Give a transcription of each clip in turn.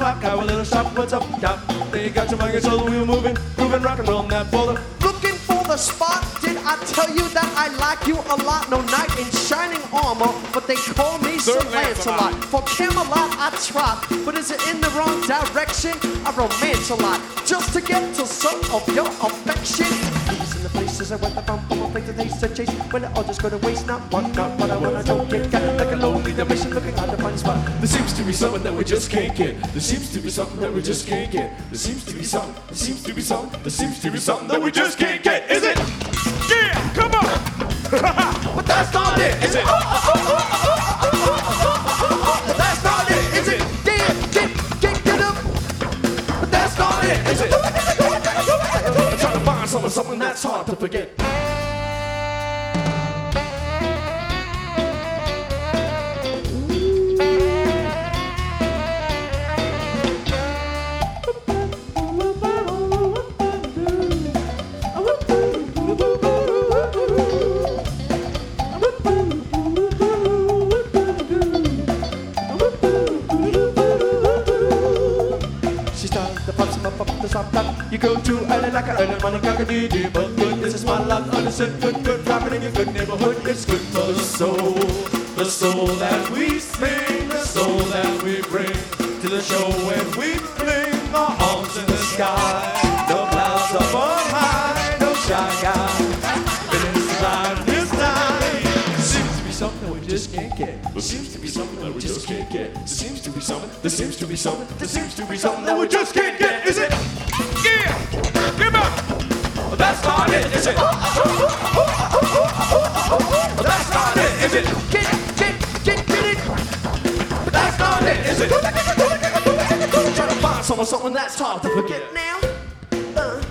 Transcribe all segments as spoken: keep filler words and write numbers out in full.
block, have a little shop, what's up, doc? Then you got your mind control, the wheel moving, grooving, rock and roll, that boulder. Looking for the spot, did I tell you that I like you a lot? No knight in shining armor, but they call me Sir Lancelot. For Camelot I trot, but is it in the wrong direction? I romance a lot, just to get to some of your affection. These in the places I went the bump, I'm afraid to taste the chase. When it all just go to waste, not one, not what I want, I don't get. Got like a lonely dimension, looking hard to find a spot. There seems to be something that we just can't get. There seems to be something that we just can't get. There seems to be something, there seems to be something, there seems to be something that we just can't get. Is it? Yeah, come on! But that's not it, is it? That's not it, is it? Get, get, get, get up! But that's not it, is it? I'm trying to find something, something that's hard to forget. You go to L A like a early morning cock-a-dee-dee, but good, this is my luck, understood, good, good, dropping in your good neighborhood, it's good for the soul, the soul that we sing, the soul that we bring to the show when we fling our arms in the sky, no clouds up on high, no shy guy, this time, this time, there seems to be something we just can't get, there seems to be something that we just can't get, there seems to be something, there seems to be something, there seems to be something that we just can't get, is it? Yeah! Give up! That's not it, is it? That's not it, is it? Get, get, get, get it! That's not it, is it? Trying to find someone, someone that's hard to forget. Now, uh,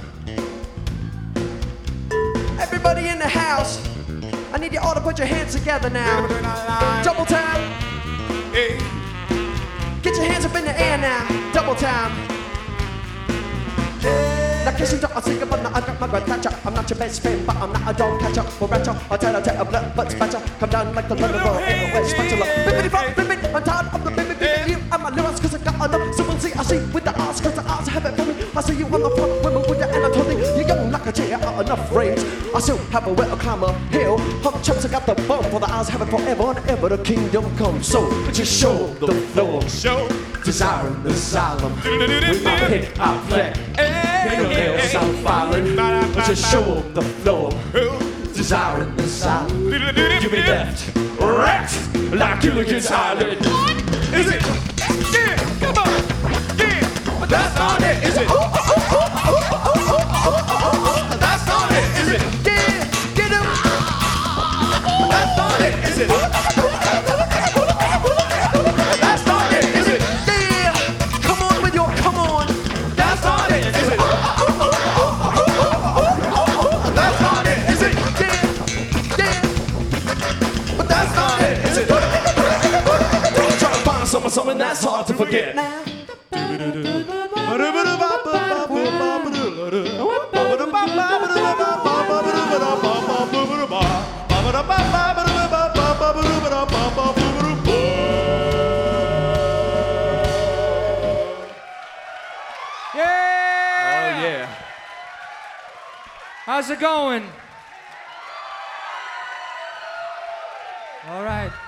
everybody in the house, I need you all to put your hands together now. Double time. Get your hands up in the air now. Double time. Now kissing to a singer, but not under my breath catcher. I'm not your best friend, but I'm not a dog catcher or ratcher. I'll tell a tale of blood, but spatcher. Come down like the London Road, and the West spatula. Bibbidi bop, bibbidi, I'm tired of the bibbidi bibbidi. You and my lyrics, cause I got enough. So we'll see, I see with the odds, cause the odds have it for me. I see you on the front, women with the anatomy. You're young like a chair, out enough range. I still have a way to climb a hill. Hum chumps, I got the bum for the odds have it forever and ever. The kingdom comes, so just show the flow. Show. Desiring the asylum. With my pick, I play. Fingernails, I'm filing. Just show them the flow. Desiring the asylum. You be left wrecked like Gilligan's Island. Is it? Yeah, come on. Yeah, but that's not it, is it? That's not it, is it? Yeah, get him. That's not it, is it? That's not it, is it? Yeah, come on with your come on. That's not it, is it? That's not it, is it? Yeah, yeah, But that's not it, is it? I'm trying to find someone, someone that's hard to forget. now. Yeah! Oh, yeah. How's it going? All right.